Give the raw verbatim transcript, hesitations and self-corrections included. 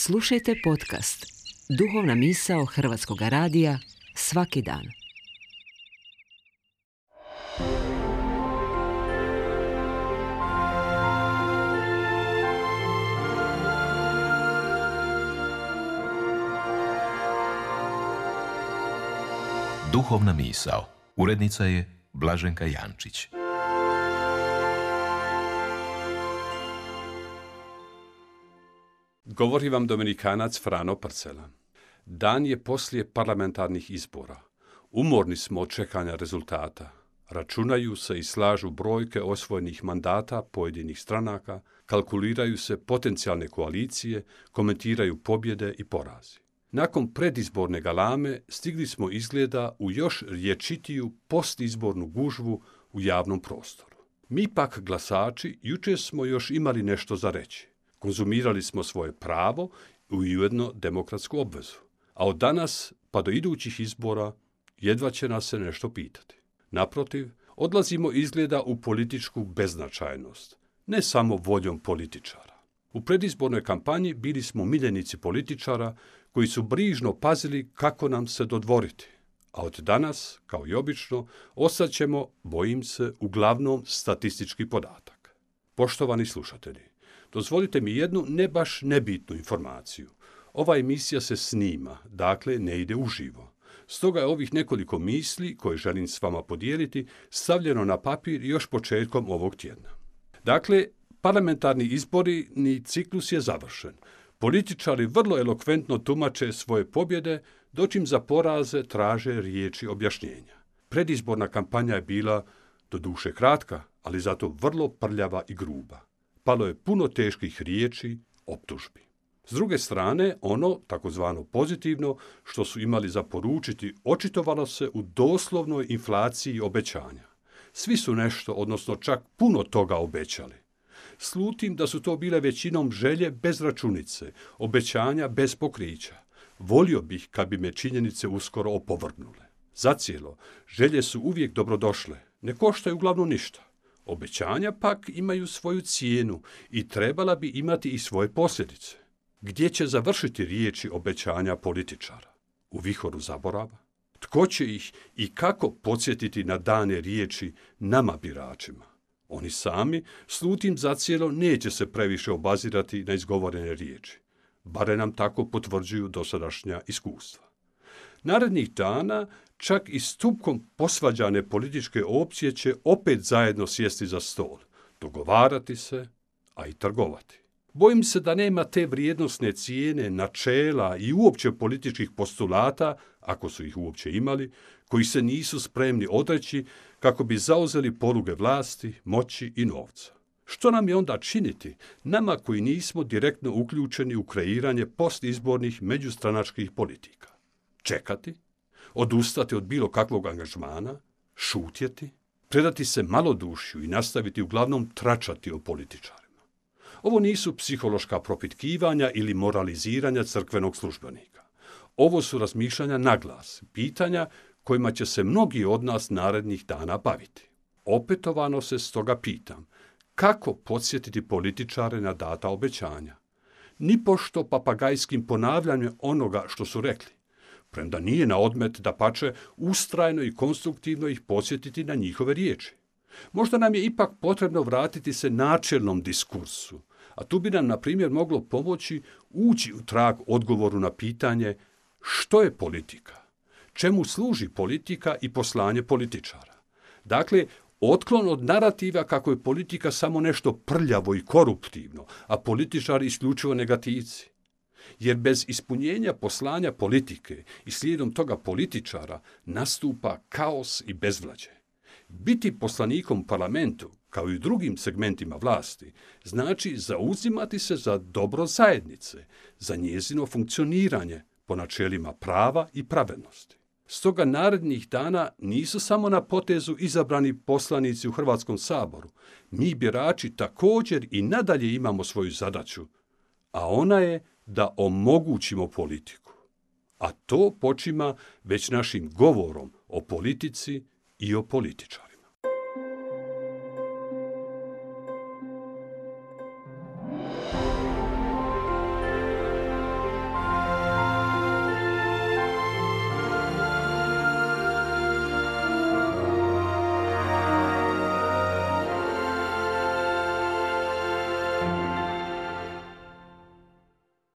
Slušajte podcast Duhovna misao Hrvatskog radija svaki dan. Duhovna misao. Urednica je Blaženka Jančić. Govori vam Dominikanac Frano Parcela. Dan je poslije parlamentarnih izbora. Umorni smo od čekanja rezultata. Računaju se i slažu brojke osvojenih mandata pojedinih stranaka, kalkuliraju se potencijalne koalicije, komentiraju pobjede i porazi. Nakon predizborne galame stigli smo izgleda u još rječitiju postizbornu gužvu u javnom prostoru. Mi pak glasači jučer smo još imali nešto za reći. Konzumirali smo svoje pravo i ujedno demokratsku obvezu. A od danas pa do idućih izbora jedva će nas se nešto pitati. Naprotiv, odlazimo izgleda u političku beznačajnost, ne samo voljom političara. U predizbornoj kampanji bili smo miljenici političara koji su brižno pazili kako nam se dodvoriti. A od danas, kao i obično, ostaćemo, bojim se, uglavnom statistički podatak. Poštovani slušatelji, dozvolite mi jednu ne baš nebitnu informaciju. Ova emisija se snima, dakle ne ide uživo. Stoga je ovih nekoliko misli koje želim s vama podijeliti stavljeno na papir još početkom ovog tjedna. Dakle, parlamentarni izbori ni ciklus je završen. Političari vrlo elokventno tumače svoje pobjede, dočim za poraze traže riječi objašnjenja. Predizborna kampanja je bila doduše kratka, ali zato vrlo prljava i gruba. Palo je puno teških riječi, optužbi. S druge strane, ono, takozvano pozitivno, što su imali za poručiti, očitovalo se u doslovnoj inflaciji obećanja. Svi su nešto, odnosno čak puno toga obećali. Slutim da su to bile većinom želje bez računice, obećanja bez pokrića. Volio bih kad bi me činjenice uskoro opovrgnule. Zacijelo, želje su uvijek dobrodošle, ne koštaju uglavnom ništa. Obećanja pak imaju svoju cijenu i trebala bi imati i svoje posljedice. Gdje će završiti riječi obećanja političara? U vihoru zaborava? Tko će ih i kako podsjetiti na dane riječi nama biračima? Oni sami, slutim zacijelo, neće se previše obazirati na izgovorene riječi. Bare nam tako potvrđuju dosadašnja iskustva. Narednih dana čak i stupkom posvađane političke opcije će opet zajedno sjesti za stol, dogovarati se, a i trgovati. Bojim se da nema te vrijednosne cijene, načela i uopće političkih postulata, ako su ih uopće imali, koji se nisu spremni odreći kako bi zauzeli poluge vlasti, moći i novca. Što nam je onda činiti, nama koji nismo direktno uključeni u kreiranje postizbornih međustranačkih politika? Čekati? Odustati od bilo kakvog angažmana? Šutjeti? Predati se malodušju i nastaviti uglavnom tračati o političarima? Ovo nisu psihološka propitkivanja ili moraliziranja crkvenog službenika. Ovo su razmišljanja na glas, pitanja kojima će se mnogi od nas narednih dana baviti. Opetovano se stoga pitam, kako podsjetiti političare na data obećanja? Nipošto papagajskim ponavljanjem onoga što su rekli, premda nije na odmet dapače ustrajno i konstruktivno ih podsjetiti na njihove riječi. Možda nam je ipak potrebno vratiti se načelnom diskursu, a tu bi nam, na primjer, moglo pomoći ući u trag odgovoru na pitanje što je politika, čemu služi politika i poslanje političara. Dakle, otklon od narativa kako je politika samo nešto prljavo i koruptivno, a političari isključivo negativci. Jer bez ispunjenja poslanja politike i slijedom toga političara nastupa kaos i bezvlađe. Biti poslanikom parlamentu, kao i u drugim segmentima vlasti, znači zauzimati se za dobro zajednice, za njezino funkcioniranje po načelima prava i pravednosti. Stoga narednih dana nisu samo na potezu izabrani poslanici u Hrvatskom saboru. Mi birači također i nadalje imamo svoju zadaću, a ona je da omogućimo politiku. A to počima već našim govorom o politici i o političarima.